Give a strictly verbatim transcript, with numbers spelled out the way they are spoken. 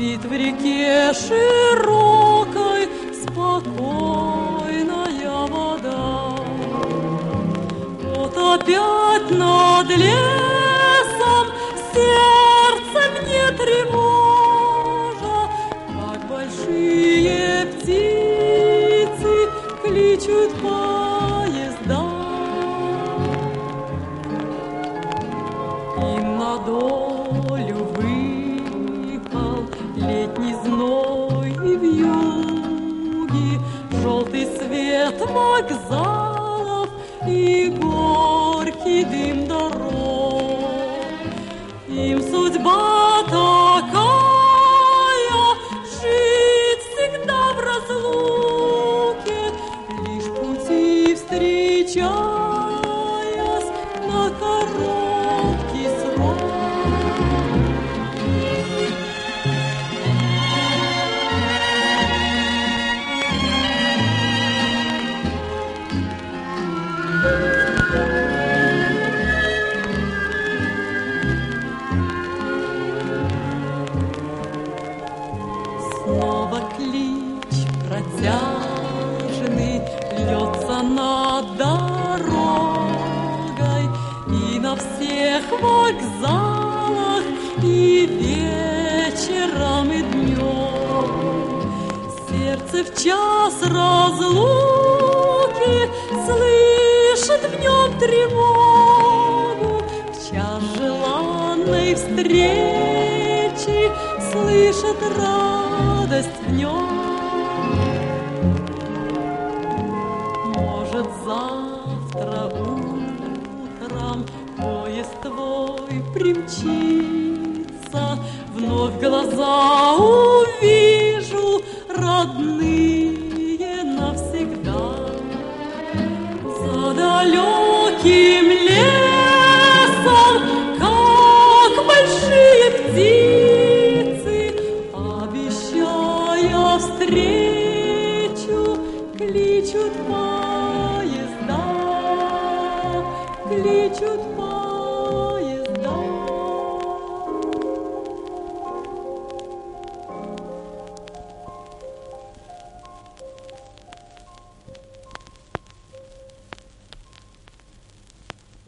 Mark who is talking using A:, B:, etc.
A: Спит в реке широкой спокойная вода. Вот опять над лесом сердце мне тревожа, как большие птицы кличут поезда. Им на долю выпал летний зной и вьюги, желтый свет вокзалов и горький дым дорог. Им судьба такая — жить всегда в разлуке, лишь пути встречаясь на короткий срок. Снова клич протяжный льется над дорогой, и на всех вокзалах и вечером, и днем. Сердце в час разлуки слышит в нем тревогу, в час желанной встречи слышит радость в нем. Может, завтра утром поезд твой примчится, вновь глаза увижу родные навсегда. За далеким лесом, как большие птицы, обещая встречу, кличут поезда, кличут поезда.